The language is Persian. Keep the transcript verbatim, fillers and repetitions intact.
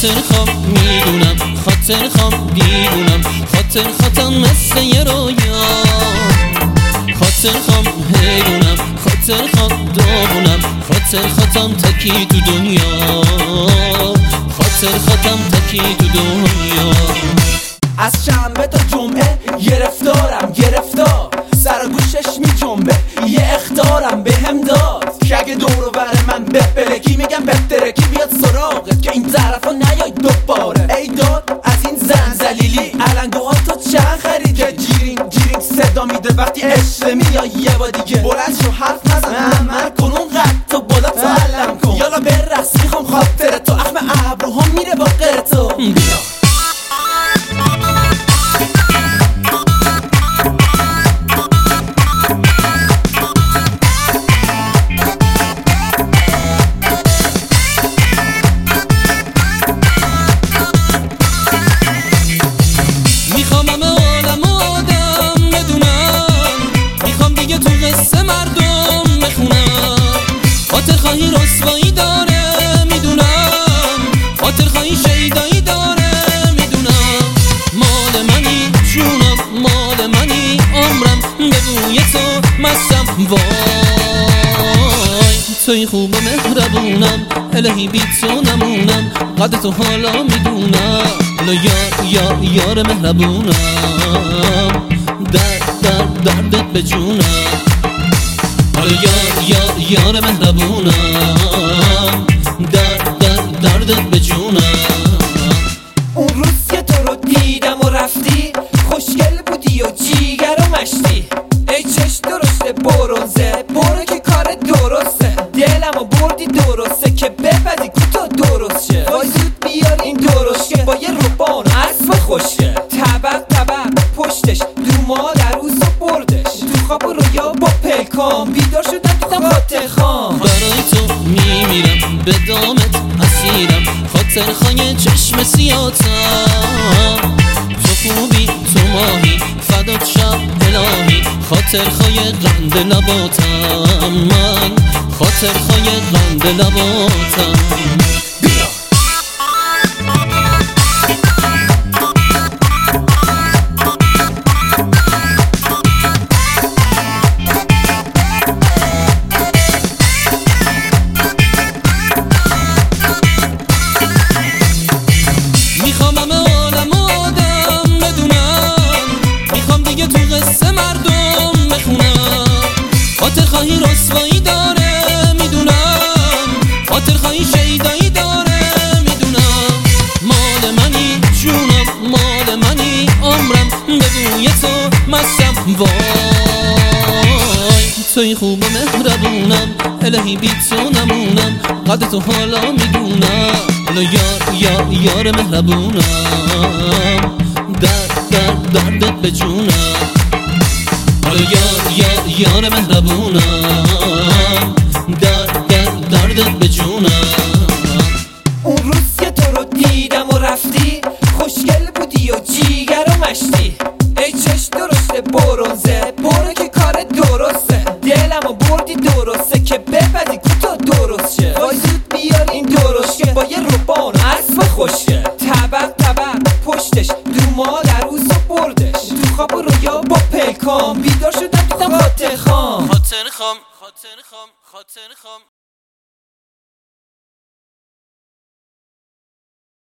خاطر خوام میدونم، خاطر خوام دیوونم، خاطر خاطم مثل یه رویا. خاطر خوام حیرونم، خاطر خوام داغونم، خاطر خاطم تکی تو دنیا، خاطر خاطم تکی تو دنیا. از شنبه تا جمعه گرفتارم گرفتار، سر گوشش می جنبه یه اخطارم به هم داد که اگه دورو بر من بپلکی میگم بپترکی بیاد سراغت که این طرف ها نیای دوباره. ای داد از این زن زلیلی علنگوها تو چند خرید که جیرینگ جیرینگ صدا میده وقتی عشق میای یه با دیگه. بلند شو حرف نزن عمل کن اون قد تو بالا تو علم کن، یالا برقص میخوام خاطر تو، اخم ابروها میره با غیر تو. بیا میخوام همه عالم آدم بدونم، میخوام دیگه تو قصه مردم بخونم. خاطر خواهی رسوایی داره میدونم، خاطر خواهی شیدایی داره میدونم. مال منی جونم، مال منی عمرم، به بوی تو مستم. وای توی خوب و مهربونم، الهی بی تو نمونم، قدر تو حالا میدونم. حالا یار یار یار مهربونم، درد درد دردت به جونم. حالا یار یار یار مهربونم، درد درد دردت به جونم. اون روز که تو رو دیدم و رفتی، خوشگل بودی و جیگر و مشتی. ای چش درشته برونزه، برو که کار درسته، دلم و بردی درسته که بپدی کوتا درست شه. وای زود بیار این درشته با یه روبان اسب خوشگه، طبق طبق پشتش دو مادر روز و بردش. تو خواب و رویا با پلکام بیدار شدم دیدم خاطر خام. برای تو میمیرم به دامت اسیرم، خاطر خواهی چشم سیاتم. تو خوبی تو ماهی فدات شب الهی، خاطر خواهی قند لباتم من، خاطر خواهی قند لباتم. میخوام همه عالم آدم بدونم، میخوام دیگه تو قصه مردم بخونم. خاطر خواهی رسوایی داره میدونم، خاطر خواهی شیدایی داره میدونم. مال منی جونم، مال منی عمرم، به بوی تو مستم. وای توی خوب و مهربونم، الهی بی تو نمونم، قدر تو حالا میدونم. حالا یار یار یار مهربونم، درد درد دردت به جونم. حالا یار یار یار مهربونم، درد درد دردت به جونم. اون روز که تو رو دیدم و رفتی، خوشگل بودی و جیگر و مشتی. ای چش درشته برونزه، برو که کار درسته، دلم و بردی درسته که بپدی کوتا درست شه. وای زود بیار این درشته با یه روبان اسب خوشگه، طبق طبق پشتش دو مادر روز و بردش. تو خواب و رویا با پلکام بیدار شدم دیدم خاطر خام. خاطر خام خاطر خام خاطر خام